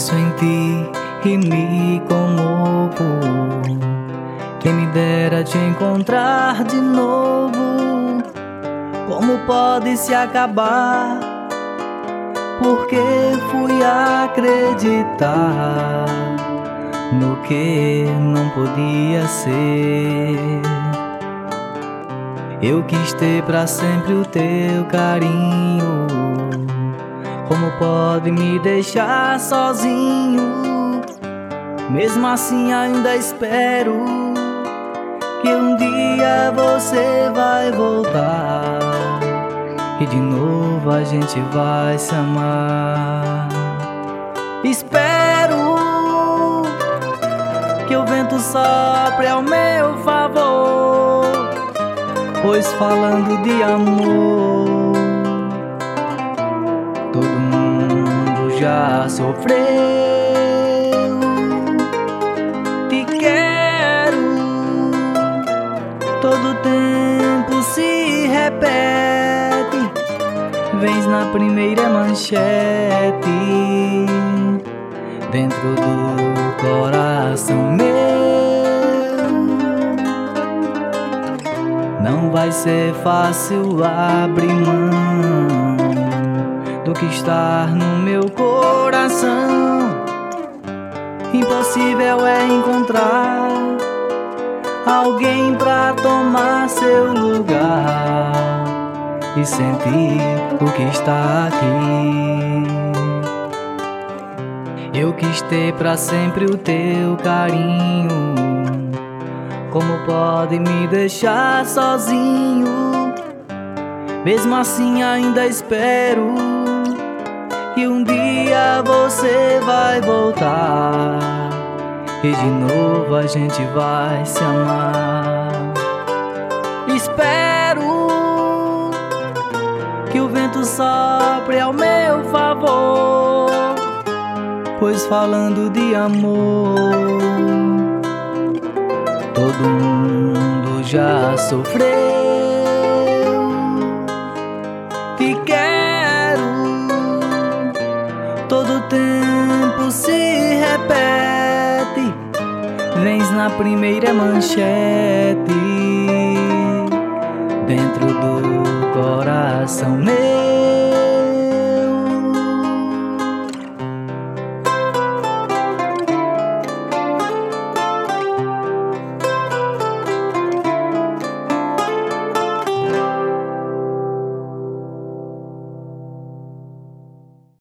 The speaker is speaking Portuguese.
penso em ti e me comovo. Quem me dera te encontrar de novo. Como pode se acabar? Porque fui acreditar no que não podia ser. Eu quis ter pra sempre o teu carinho. Como pode me deixar sozinho? Mesmo assim ainda espero que um dia você vai voltar e de novo a gente vai se amar. Espero que o vento sopre ao meu favor, pois falando de amor, todo mundo já sofreu. Te quero, todo tempo se repete. Vens na primeira manchete, dentro do coração meu. Não vai ser fácil abrir mão do que está no meu coração. Impossível é encontrar alguém pra tomar seu lugar e sentir o que está aqui. Eu quis ter pra sempre o teu carinho. Como pode me deixar sozinho? Mesmo assim ainda espero que um dia você vai voltar e de novo a gente vai se amar. Espero que o vento sopre ao meu favor, pois falando de amor, todo mundo já sofreu. Te quero, todo tempo se repete. Vens na primeira manchete, dentro do coração meu.